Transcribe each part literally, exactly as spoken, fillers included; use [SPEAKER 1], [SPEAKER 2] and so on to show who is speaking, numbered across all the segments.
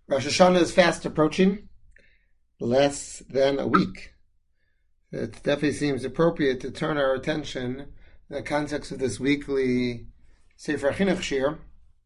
[SPEAKER 1] Rosh Hashanah is fast approaching, less than a week. It definitely seems appropriate to turn our attention in the context of this weekly Sefer Chinuch Shir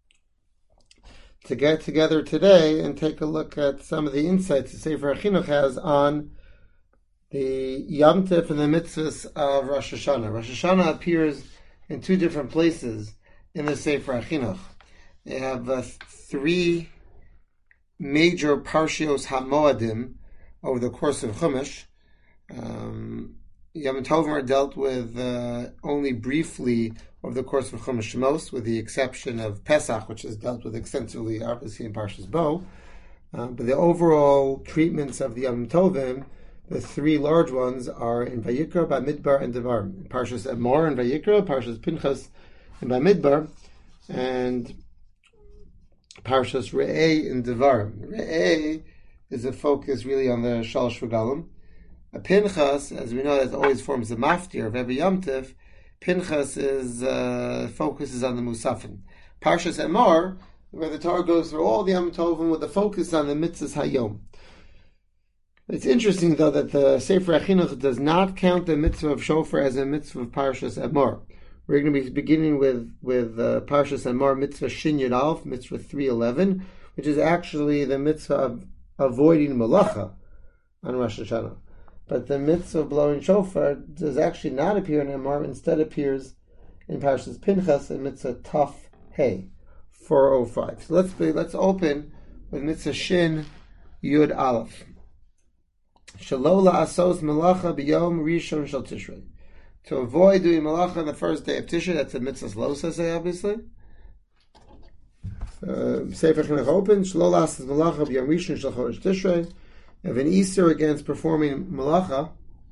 [SPEAKER 1] to get together today and take a look at some of the insights that Sefer Chinuch has on the Yom Tov and the mitzvahs of Rosh Hashanah. Rosh Hashanah appears in two different places in the Sefer Chinuch. They have uh, three major Parshios HaMoadim over the course of Chumash. Um, Yom Tovim are dealt with uh, only briefly over the course of Chumash Shemos, with the exception of Pesach, which is dealt with extensively, obviously, in Parshas Bo. Uh, but the overall treatments of the Yom Tovim, the three large ones, are in Vayikra, Bamidbar, and Devar. In Parshas Emor and Vayikra, Parshas Pinchas, and Bamidbar, and Parshas Re'eh in Devar. Re'eh is a focus really on the Shalosh Regalim. A Pinchas, as we know, that always forms the maftir of every Yom Tov. Pinchas is uh, focuses on the Musafin. Parshas Emor, where the Torah goes through all the Yom Tovim with the focus on the mitzvahs Hayom. It's interesting, though, that the Sefer Chinuch does not count the mitzvah of Shofar as a mitzvah of Parshas Emor. We're going to be beginning with with uh, Parshas Emor, mitzvah Shin Yud Aleph, mitzvah three eleven, which is actually the mitzvah of avoiding malacha on Rosh Hashanah. But the mitzvah of blowing shofar does actually not appear in Emor, instead appears in Parshas Pinchas and mitzvah Taf Hey, four oh five. So let's be, let's open with mitzvah Shin Yud Aleph. Shalola asos malacha b'yom rishon shel Tishrei. To avoid doing malacha on the first day of Tishrei, that's a mitzvah lo say, obviously. Uh, Sefer Chinuch open. Shalola asos malacha b'yom rishon shel chodesh Tishrei. If an Easter against performing malacha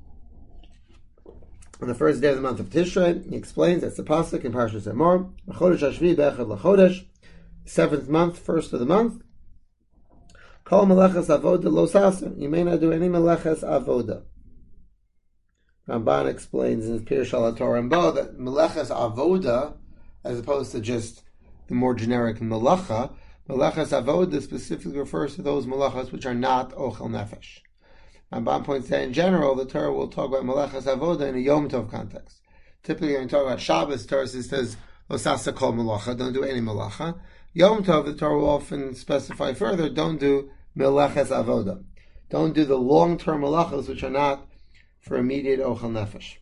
[SPEAKER 1] on the first day of the month of Tishrei, he explains that's the pasuk in Parshas Emor. Chodesh Hashvi be'echad lachodesh, seventh month, first of the month. Kol melechas avoda lo saser. You may not do any melechas avoda. Ramban explains in his Pirush HaTorah Rambo that melechas avoda, as opposed to just the more generic melacha, melechas avoda specifically refers to those melachas which are not ochel nefesh. Ramban points out in general the Torah will talk about melechas avoda in a Yom Tov context. Typically when you talk about Shabbos, the Torah says lo sasa kol melacha, don't do any melacha. Yom Tov, the Torah will often specify further, don't do melechas avoda. Don't do the long-term melachas which are not for immediate ochel nefesh.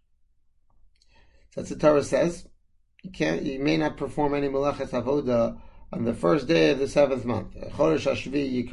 [SPEAKER 1] So that's what the Torah says. You can't, you may not perform any melechas avoda on the first day of the seventh month. Chodesh Hashvi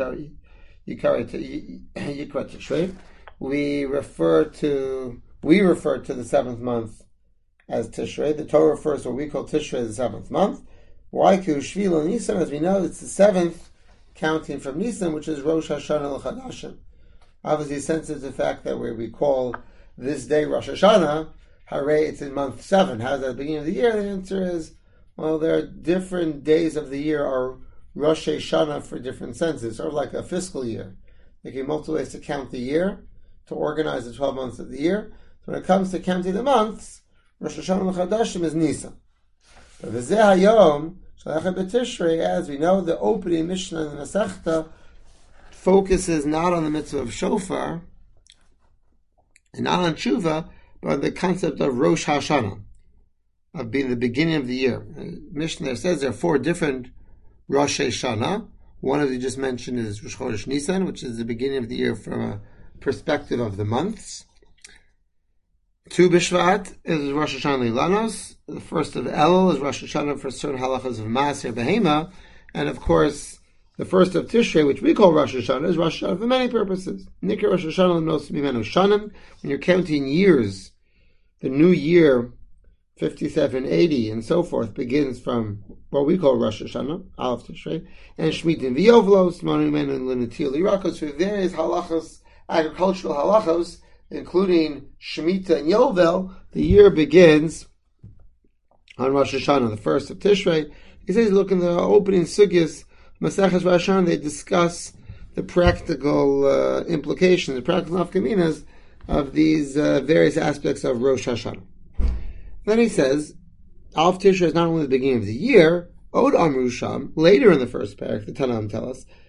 [SPEAKER 1] Yikra Tishrei. We refer to we refer to the seventh month as Tishrei. The Torah refers to what we call Tishrei as the seventh month. Why? Because Shvil and Nisan, as we know, it's the seventh, counting from Nisan, which is Rosh Hashanah l'Chadashim. Obviously, sensitive to the fact that we, we call this day Rosh Hashanah, hare, it's in month seven. How's that at the beginning of the year? The answer is, well, there are different days of the year are Rosh Hashanah for different senses, sort of like a fiscal year. There can be multiple ways to count the year, to organize the twelve months of the year. So when it comes to counting the months, Rosh Hashanah l'Chadashim is Nisan. But V'zeh Hayom, Shalachet B'Tishrei, as we know, the opening Mishnah in the Masechta focuses not on the mitzvah of shofar, and not on tshuva, but on the concept of Rosh Hashanah, of being the beginning of the year. Mishnah there says there are four different Rosh Hashanah. One of you just mentioned is Rosh Chodesh Nisan, which is the beginning of the year from a perspective of the months. Tu B'Shvat is Rosh Hashanah Ilanos. The first of Elul is Rosh Hashanah for certain halachas of Maaser Behema. And of course, the first of Tishrei, which we call Rosh Hashanah, is Rosh Hashanah for many purposes. Nikar Rosh Hashanah Nos Mimenu Shanim. When you're counting years, the new year, fifty-seven eighty and so forth, begins from what we call Rosh Hashanah, Aleph Tishrei, and Shmitin V'Yovlos, Manu Menu and Lunatil Irakos, for various halachos, agricultural halachos, including Shemitah and Yovel. The year begins on Rosh Hashanah, the first of Tishrei. He says, look in the opening sugyas, Maseches Rosh Hashanah, they discuss the practical uh, implications, the practical nafkaminas of these uh, various aspects of Rosh Hashanah. Then he says, Aleph Tishrei is not only the beginning of the year, Od Amru Sham, later in the first parak, the Tanam tell us,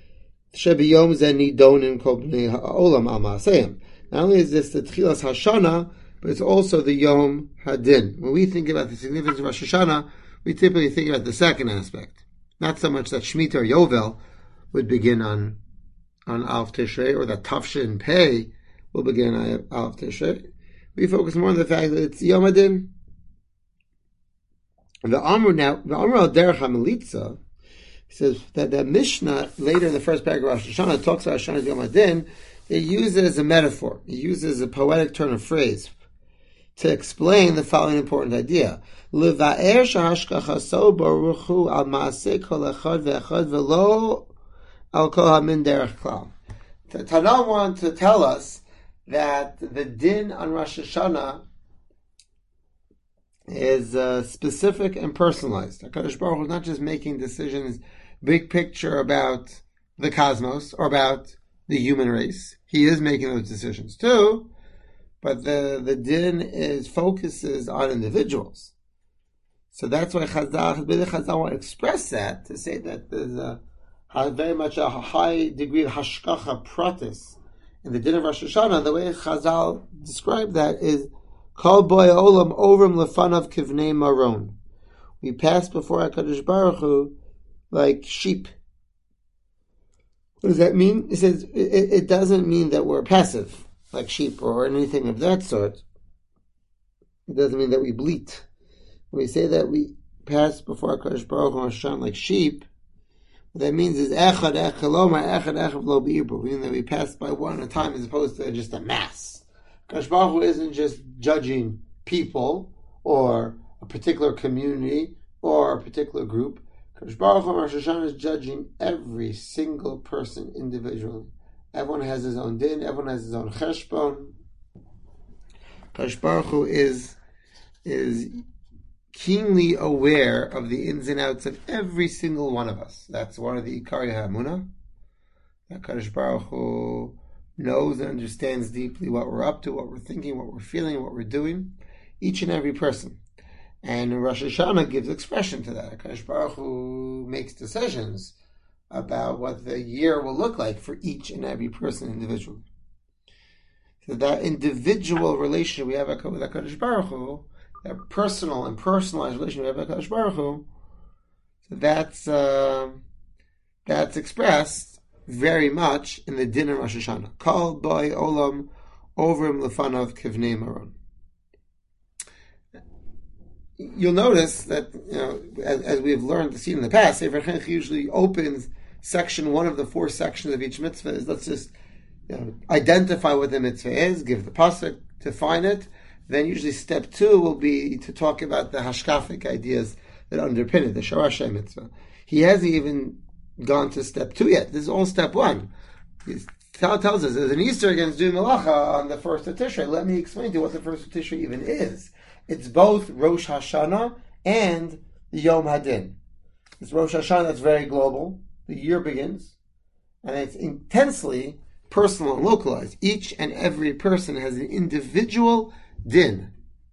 [SPEAKER 1] Shebiyom Zeni Donin Kobnei Ha'olam Al Ma'aseim. Not only is this the Tchilas Hashana, but it's also the Yom Hadin. When we think about the significance of Rosh Hashanah, we typically think about the second aspect. Not so much that Shemitah or Yovel would begin on on Alf Tishrei, or that Tafshin Pei will begin on Alf Tishrei. We focus more on the fact that it's Yom Hadin. The Amr now, the Amr al Derech HaMelitza, says that the Mishnah later in the first paragraph of Rosh Hashanah talks about Hashanah's Yom Hadin. It uses it as a metaphor. It uses a poetic turn of phrase to explain the following important idea. L'va'er shahashkachaso baruch hu al ma'aseh kol echad ve'echad v'lo al kol hamin derech klal. Tanah want to tell us that the din on Rosh Hashanah is uh, specific and personalized. HaKadosh Baruch Hu is not just making decisions, big picture about the cosmos or about the human race. He is making those decisions too, but the, the din is focuses on individuals. So that's why Chazal, Chazal want to express that, to say that there's a, a very much a high degree of hashkacha pratis in the din of Rosh Hashanah. The way Chazal described that is Kol boy olam ovrim lefanav kivnei maron. We pass before HaKadosh Baruch Hu like sheep. What does that mean? It says it, it doesn't mean that we're passive like sheep or anything of that sort. It doesn't mean that we bleat. When we say that we pass before HaKadosh Baruch Hu Hashem like sheep, what that means is echad echad lomar echad echad lo b'ibru, meaning that we pass by one at a time as opposed to just a mass. HaKadosh Baruch Hu isn't just judging people or a particular community or a particular group. HaKadosh Baruch Hu Rosh Hashanah is judging every single person individually. Everyone has his own din, everyone has his own cheshbon. HaKadosh Baruch Hu is, is keenly aware of the ins and outs of every single one of us. That's one of the Ikari HaEmunah. HaKadosh Baruch Hu knows and understands deeply what we're up to, what we're thinking, what we're feeling, what we're doing, each and every person. And Rosh Hashanah gives expression to that. HaKadosh Baruch Hu makes decisions about what the year will look like for each and every person individually. So that individual relationship we have with HaKadosh Baruch Hu, that personal and personalized relationship we have with HaKadosh Baruch Hu, so that's, uh, that's expressed very much in the din of Rosh Hashanah. Kol boy olam ovrim lefanav kivnei maron. You'll notice that, you know, as, as we've learned to see in the past, Sefer Chinuch usually opens section one of the four sections of each mitzvah is let's just, you know, identify what the mitzvah is, give the pasuk, define it. Then usually step two will be to talk about the hashkafic ideas that underpin it, the Sharash mitzvah. He hasn't even gone to step two yet. This is all step one. He tells us there's an Easter against doing malacha on the first of Tishrei. Let me explain to you what the first of Tishrei even is. It's both Rosh Hashanah and the Yom Hadin. It's Rosh Hashanah that's very global. The year begins, and it's intensely personal and localized. Each and every person has an individual din,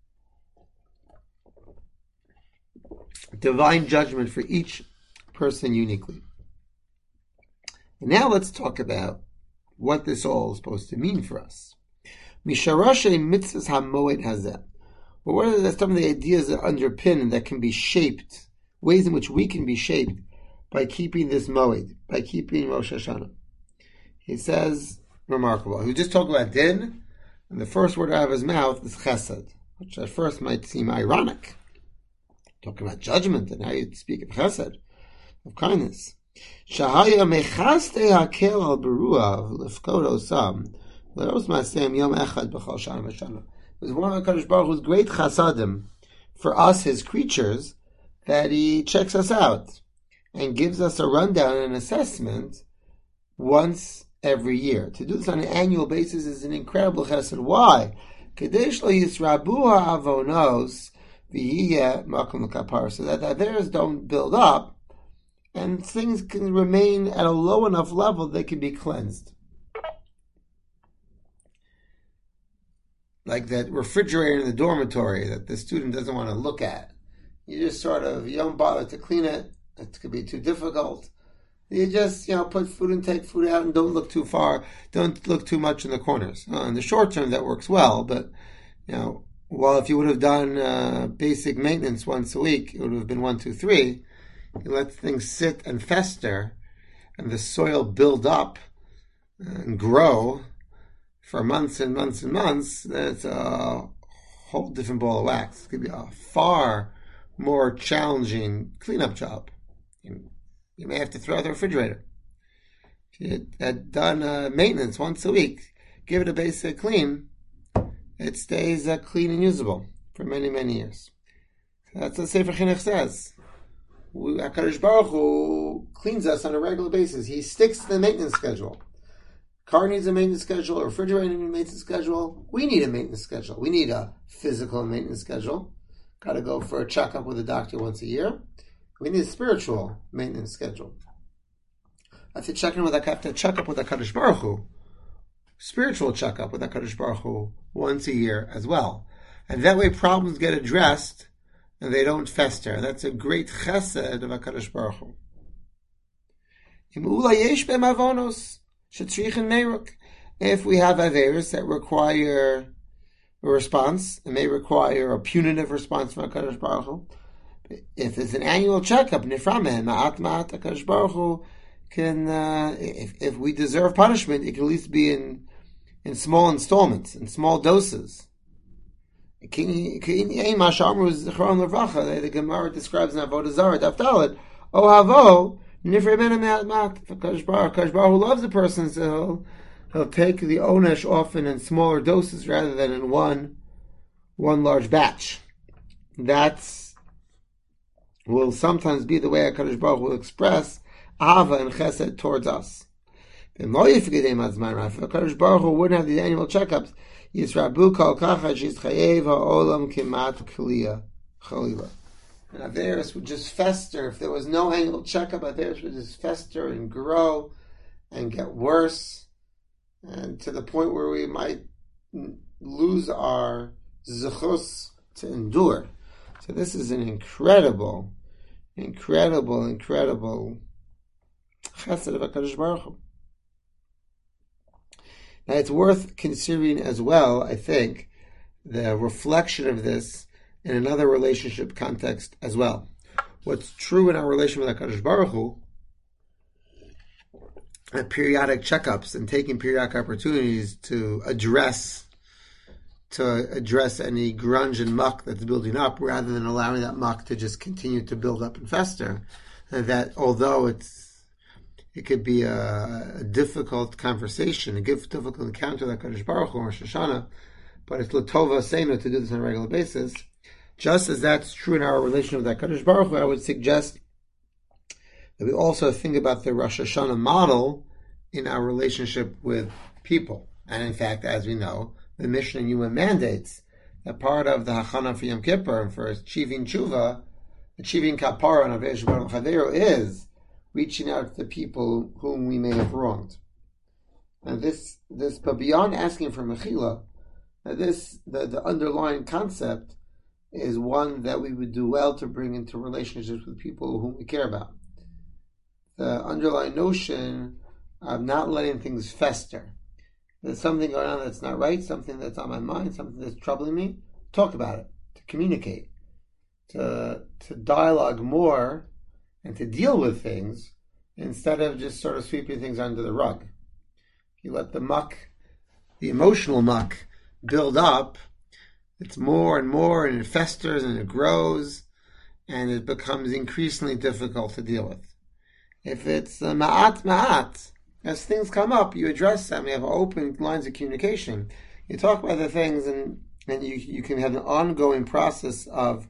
[SPEAKER 1] divine judgment for each person uniquely. And now let's talk about what this all is supposed to mean for us. Misharashe mitzvahs hamoed hazeh. Well, what are some of the ideas that underpin and that can be shaped, ways in which we can be shaped by keeping this moed, by keeping Rosh Hashanah? He says, remarkable. He was just talking about din, and the first word out of his mouth is chesed, which at first might seem ironic. Talking about judgment, and how you speak of chesed, of kindness. Shahaya mechaste hakel al beruah lefkod osam leros masem yom echad b'chol shana v'shana. It was one of the HaKadosh Baruch Hu's great chasadim for us, his creatures, that he checks us out and gives us a rundown and assessment once every year. To do this on an annual basis is an incredible chesed. Why? Kadesh lo yisrabu ha'avonos v'yiyeh makom l'kapara, so that the averos don't build up and things can remain at a low enough level they can be cleansed. Like that refrigerator in the dormitory that the student doesn't want to look at. You just sort of, you don't bother to clean it. It could be too difficult. You just, you know, put food in, take food out, and don't look too far. Don't look too much in the corners. Uh, in the short term, that works well, but, you know, well, if you would have done uh, basic maintenance once a week, it would have been one, two, three. You let things sit and fester, and the soil build up and grow for months and months and months. That's a whole different ball of wax. It could be a far more challenging cleanup job. You, you may have to throw out the refrigerator. If you had done uh, maintenance once a week, give it a basic clean, it stays uh, clean and usable for many, many years. That's what Sefer Chinuch says. HaKadosh Baruch Hu cleans us on a regular basis. He sticks to the maintenance schedule. Car needs a maintenance schedule, a refrigerator needs a maintenance schedule. We need a maintenance schedule. We need a physical maintenance schedule. Got to go for a checkup with a doctor once a year. We need a spiritual maintenance schedule. I have to check in with I have to check up with HaKadosh Baruch Hu. Spiritual checkup with HaKadosh Baruch Hu once a year as well. And that way problems get addressed and they don't fester. That's a great chesed of HaKadosh Baruch Hu. If we have averos that require a response, it may require a punitive response from HaKadosh Baruch Hu. If it's an annual checkup, niframeh, ma'at ma'at, HaKadosh Baruch Hu can, uh, if, if we deserve punishment, it can at least be in in small installments, in small doses. The Gemara describes in Avodah Zarah, Daf Daled, O havo, nifrei ben ma'at ma'at. HaKadosh Baruch Hu loves a person, so he'll, he'll take the onesh often in smaller doses rather than in one one large batch. That's will sometimes be the way HaKadosh Baruch Hu will express Ahava and Chesed towards us. If HaKadosh Baruch Hu wouldn't have the annual checkups, Yisrabu kol kacha shizchayev ha'olam kimat kliya chalila. And Averis would just fester. If there was no annual checkup, Averis would just fester and grow and get worse, and to the point where we might lose our zechus to endure. So this is an incredible, incredible, incredible chesed of HaKadosh Baruch Hu. Now it's worth considering as well, I think, the reflection of this in another relationship context as well. What's true in our relation with HaKadosh Baruch Hu, at periodic checkups and taking periodic opportunities to address to address any grunge and muck that's building up, rather than allowing that muck to just continue to build up and fester. That although it's it could be a, a difficult conversation, a difficult encounter like HaKadosh Baruch Hu or Rosh Hashanah, but it's l'tova seinu to do this on a regular basis. Just as that's true in our relation with HaKadosh Baruch Hu, I would suggest that we also think about the Rosh Hashanah model in our relationship with people. And in fact, as we know, the Mishnah and Yuma mandates that part of the Hachana for Yom Kippur and for achieving tshuva, achieving kapara and Avei Shabbat Chaveru is reaching out to the people whom we may have wronged. And this, this, but beyond asking for mechila, this, the, the underlying concept is one that we would do well to bring into relationships with people whom we care about. The underlying notion of not letting things fester. There's something going on that's not right, something that's on my mind, something that's troubling me, talk about it, to communicate, to to dialogue more, and to deal with things instead of just sort of sweeping things under the rug. You let the muck, the emotional muck, build up, it's more and more, and it festers and it grows, and it becomes increasingly difficult to deal with. If it's uh, ma'at ma'at, as things come up, you address them, you have open lines of communication, you talk about the things, and, and you, you can have an ongoing process of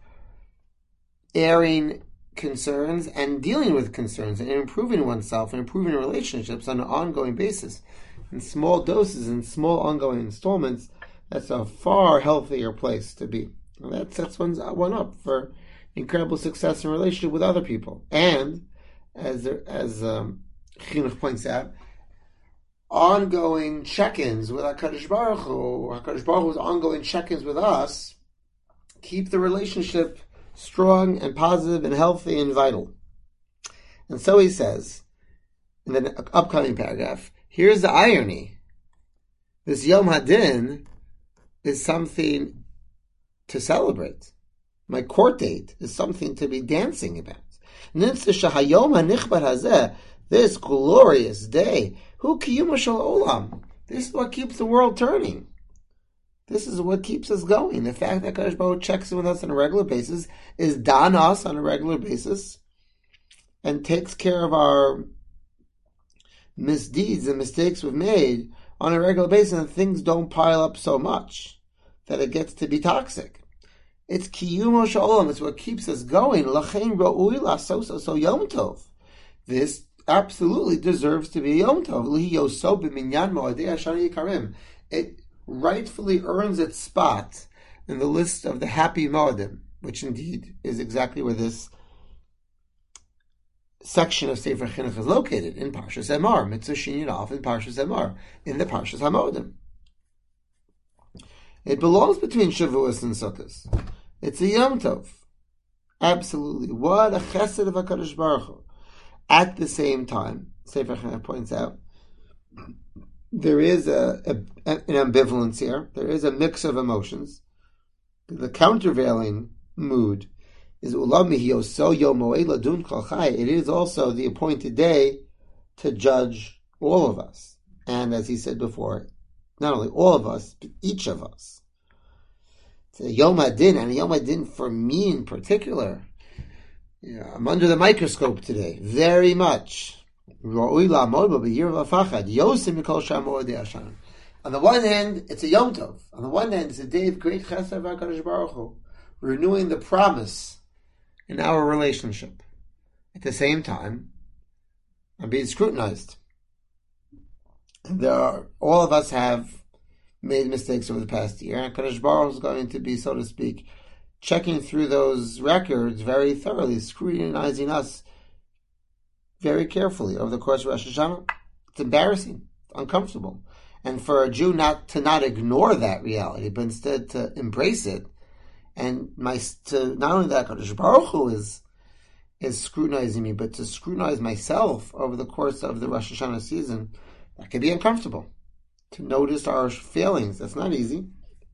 [SPEAKER 1] airing concerns and dealing with concerns and improving oneself and improving relationships on an ongoing basis. In small doses and small ongoing installments, that's a far healthier place to be. And that sets one, one up for incredible success in relationship with other people. And, as as um, Chinuch points out, ongoing check-ins with HaKadosh Baruch Hu, HaKadosh Baruch Hu's ongoing check-ins with us, keep the relationship strong and positive and healthy and vital. And so he says, in the upcoming paragraph, here's the irony. This Yom Hadin is something to celebrate. My court date is something to be dancing about. This glorious day, hu kiyuma shel olam. This is what keeps the world turning. This is what keeps us going. The fact that Kadosh Baruch Hu checks in with us on a regular basis, is don us on a regular basis, and takes care of our misdeeds and mistakes we've made on a regular basis, and things don't pile up so much that it gets to be toxic. It's kiyumo shalom. It's what keeps us going. Lachein ra'ui la'soso so yom tov. This absolutely deserves to be yom tov. Lihi yoso b'minyan mo'adei hashana yikarim. It rightfully earns its spot in the list of the happy mo'adim, which indeed is exactly where this section of Sefer Chinuch is located, in Parshas Emor, Mitzvah Shin Yud in Parshas Emor, in the Parshas HaModim. It belongs between Shavuos and Sukkot. It's a Yom Tov. Absolutely. What a chesed of HaKadosh Baruch Hu. At the same time, Sefer Chinuch points out, there is a, a, an ambivalence here. There is a mix of emotions. The countervailing mood is it is also the appointed day to judge all of us. And as he said before, not only all of us, but each of us. It's a Yom HaDin, and a Yom HaDin for me in particular. Yeah, I'm under the microscope today, very much. On the one hand, it's a Yom Tov. On the one hand, it's a day of great chesed of HaKadosh Baruch Hu, renewing the promise in our relationship. At the same time, I'm being scrutinized. There are, all of us have made mistakes over the past year, and HaKadosh Baruch Hu is going to be, so to speak, checking through those records very thoroughly, scrutinizing us very carefully over the course of Rosh Hashanah. It's embarrassing, it's uncomfortable. And for a Jew not to not ignore that reality, but instead to embrace it, and my to not only that, Kadosh Baruch Hu is is scrutinizing me, but to scrutinize myself over the course of the Rosh Hashanah season, that can be uncomfortable. To notice our failings, that's not easy.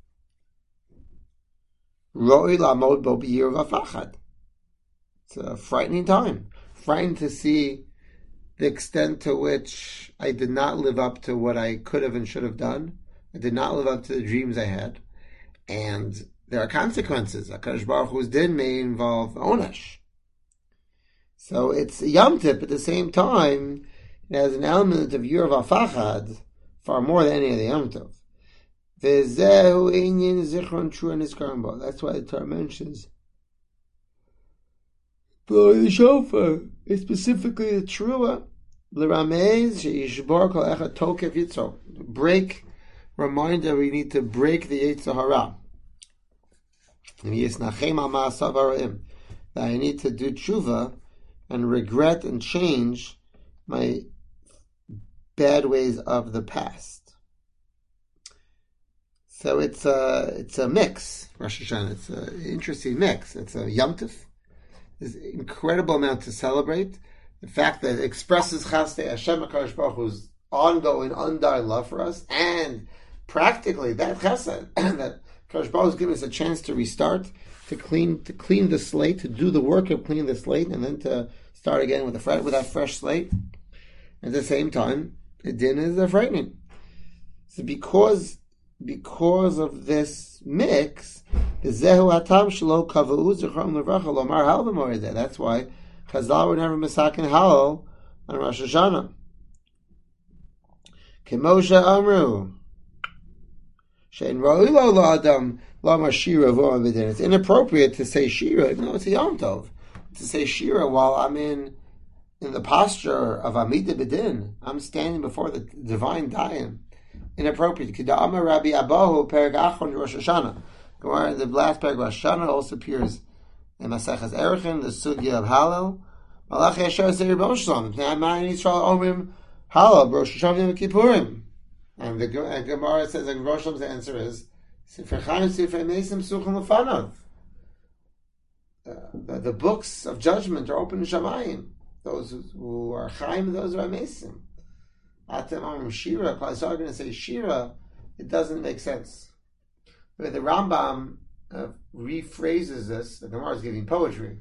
[SPEAKER 1] Ro'i lamod bo b'yir v'afachad. It's a frightening time. Frightening to see the extent to which I did not live up to what I could have and should have done. I did not live up to the dreams I had. And there are consequences. HaKadosh Baruch Hu's din may involve onesh. So it's a Yom Tov, at the same time, it has an element of Yur V'Afachad, far more than any of the Yom Tov. V'zehu inyin zichron trua nizkarim bo. That's why the Torah mentions blowing the shofar. It's specifically the trua. L'ramez she'yishbor kol echad tokef yitzro. Break, reminder, we need to break the Yetzer Hara. That I need to do tshuva and regret and change my bad ways of the past. So it's a it's a mix. Rosh Hashanah. It's an interesting mix. It's a Yom Tov. There's an incredible amount to celebrate. The fact that it expresses Chasdei Hashem HaKadosh Baruch Hu's ongoing, undying love for us, and practically that Chesed that Kadosh Baruch Hu is giving us a chance to restart, to clean, to clean the slate, to do the work of cleaning the slate, and then to start again with a fresh, with that fresh slate. At the same time, the din is frightening. So because because of this mix, the zehu hatam shelo kavau zechram levracha lomar hal b'morideh. That's why Chazal were never misakin hal on Rosh Hashanah. Kemosha amru. It's inappropriate to say Shira. No, it's a Yom Tov. To say Shira while I'm in in the posture of Amida B'din. I'm standing before the divine Dayan. Inappropriate. Kida'amar Rabbi Abahu Perek Achron Rosh Hashanah. The last Perek Rosh Hashanah also appears in Maseches Erechin, the Sugya of Hallel. Malachi Asher Seir Rebbe Shalom. Ma'an Yisrael Omrim Hallel Rosh Hashanah Yom Kippurim. And the and Gemara says, and Rosh Hashanah's answer is, Sefer Chaim Sefer Mesim Suchim Lefanav. The books of judgment are open in Shamayim. those who are Chaim and those who are Mesim. Atem Amrim Shira, Klal are going to say Shira, it doesn't make sense. But the Rambam uh, rephrases this, the Gemara is giving poetry.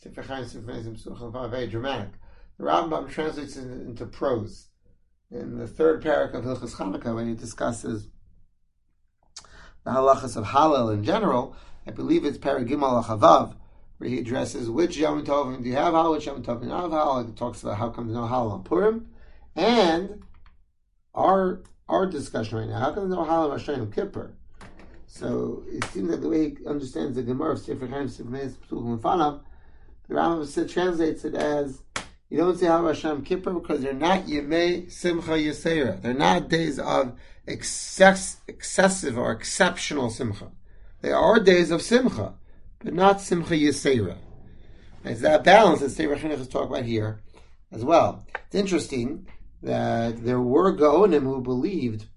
[SPEAKER 1] Very dramatic. The Rambam translates it into prose. In the third parak of Hilchos Chanukah, when he discusses the halachas of Hallel in general, I believe it's parak Gimel Chavav, where he addresses which Yom Tovim do you have Hallel, which Yom Tovim do you have Hallel. He talks about how come there's no Hallel on Purim, and our our discussion right now, how come there's no Hallel on Rosh Hashanah Kippur? So it seems that the way he understands the Gemara of Sefer Chaim, Sefer Meis, Pesukah, and Fanav, the Rambam translates it as, you don't say Hallel Rosh Hashanah Kippur because they're not Yemei Simcha Yisera. They're not days of excess, excessive or exceptional Simcha. They are days of Simcha, but not Simcha Yisera. It's that balance that Sefer Chinuch is talking about here as well. It's interesting that there were Gaonim who believed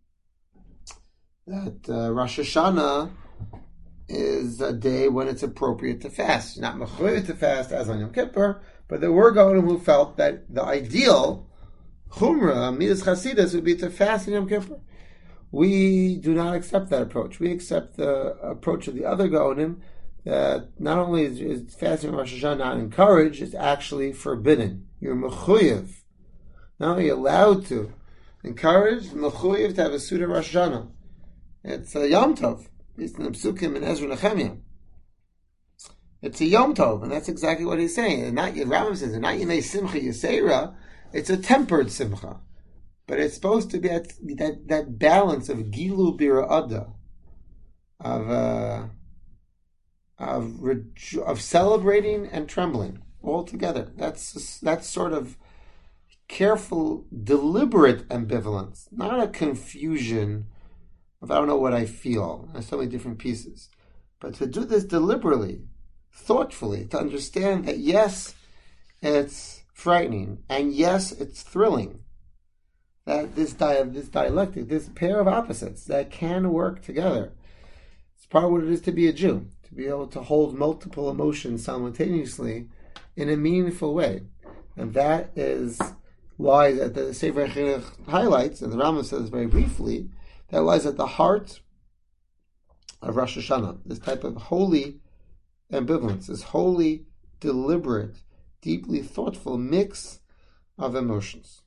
[SPEAKER 1] that uh, Rosh Hashanah is a day when it's appropriate to fast. Not mechuyev to fast as on Yom Kippur, but there were Gaonim who felt that the ideal Chumrah, Midas Chasidus, would be to fast in Yom Kippur. We do not accept that approach. We accept the approach of the other Gaonim that not only is, is fasting on Rosh Hashanah not encouraged, it's actually forbidden. You're mechuyev. Not only allowed to, encouraged, mechuyev to have a Suda Rosh Hashanah. It's a Yom Tov. It's in the Psukim in Ezra Nehemiah. It's a Yom Tov, and that's exactly what he's saying. And not Rambam says, not Yemei Simcha Yisera. It's a tempered Simcha, but it's supposed to be that that, that balance of Gilu Bira'ada, of uh, of rejo- of celebrating and trembling all together. That's that's sort of careful, deliberate ambivalence, not a confusion of I don't know what I feel. There's so many different pieces. But to do this deliberately, thoughtfully, to understand that yes, it's frightening, and yes, it's thrilling. That this di- this dialectic, this pair of opposites that can work together. It's part of what it is to be a Jew, to be able to hold multiple emotions simultaneously in a meaningful way. And that is lies at the Sefer Chinuch highlights, and the Rambam says very briefly, that lies at the heart of Rosh Hashanah, this type of holy ambivalence, this holy, deliberate, deeply thoughtful mix of emotions.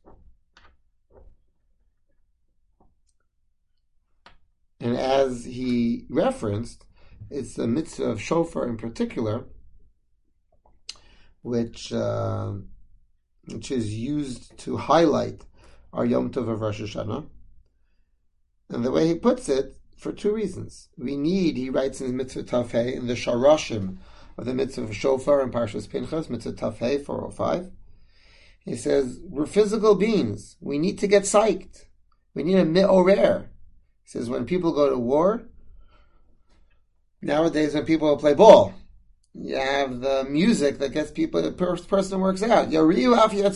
[SPEAKER 1] And as he referenced, it's the mitzvah of shofar in particular, which uh, which is used to highlight our Yom Tov of Rosh Hashanah. And the way he puts it, for two reasons. We need, he writes in his mitzvah Tafhei, in the Sharashim of the mitzvah of shofar in Parshas Pinchas, mitzvah Tafhei four oh five. He says, we're physical beings. We need to get psyched. We need a me'orer. He says, when people go to war, nowadays when people play ball, you have the music that gets people, the person works out. You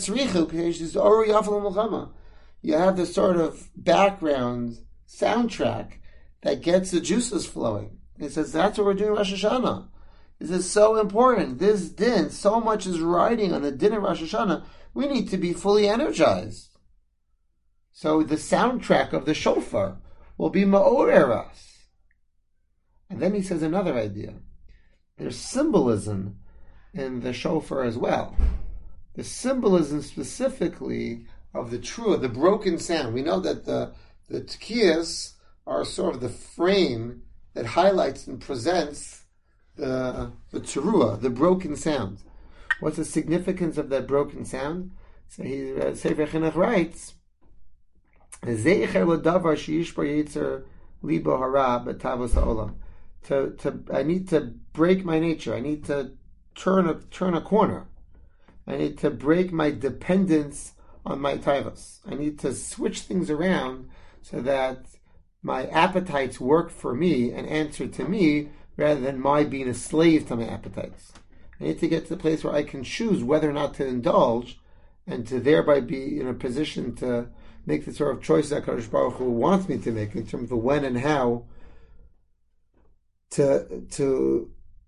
[SPEAKER 1] have this sort of background soundtrack that gets the juices flowing. He says, that's what we're doing in Rosh Hashanah. This is so important. This din, so much is riding on the din of Rosh Hashanah. We need to be fully energized. So the soundtrack of the shofar will be ma'orer us. And then he says another idea. There's symbolism in the shofar as well. The symbolism specifically of the trua, the broken sound. We know that the the tkiyas are sort of the frame that highlights and presents the the teruah, the broken sound. What's the significance of that broken sound? So he uh, Sefer Chinuch writes, "Zeicher l'davar she'yishbar yitzer libo hara b'tavos ha'olam." To to I need to break my nature. I need to turn a turn a corner. I need to break my dependence on my taivos. I need to switch things around so that my appetites work for me and answer to me rather than my being a slave to my appetites. I need to get to the place where I can choose whether or not to indulge and to thereby be in a position to make the sort of choices that HaKadosh Baruch Hu wants me to make in terms of when and how to to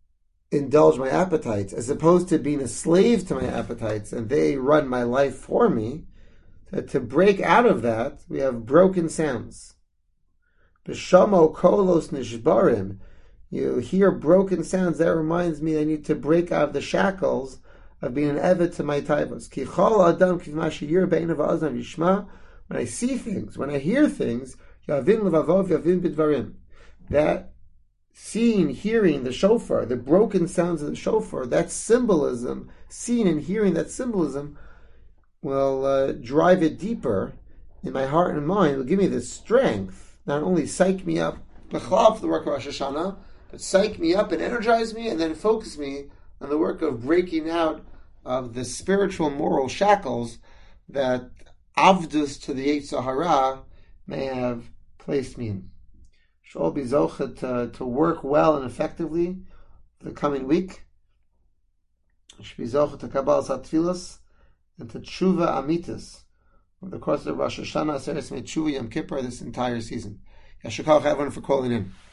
[SPEAKER 1] indulge my appetites, as opposed to being a slave to my appetites and they run my life for me. To, to break out of that, we have broken sounds. B'shamo kolos nishbarim. You hear broken sounds. That reminds me I need to break out of the shackles of being an eved to my taivos. Ki chol adam kivma sheyir be'einav ha'azam yishma. When I see things, when I hear things, yavin levavov yavin bidvarim. That seeing, hearing the shofar, the broken sounds of the shofar, that symbolism, seeing and hearing that symbolism, will uh, drive it deeper in my heart and mind. Will give me the strength, not only psych me up, for the work of Rosh Hashanah, but psych me up and energize me, and then focus me on the work of breaking out of the spiritual moral shackles that Avdus to the Yetzer Hara may have placed me in. Shall be zochet to, to work well and effectively for the coming week. Should be zochet to Kabbalah Satfilas and to Tshuva Amitis over the course of Rosh Hashanah, Aseres Tshuva Yom Kippur, this entire season. Yashikach everyone for calling in.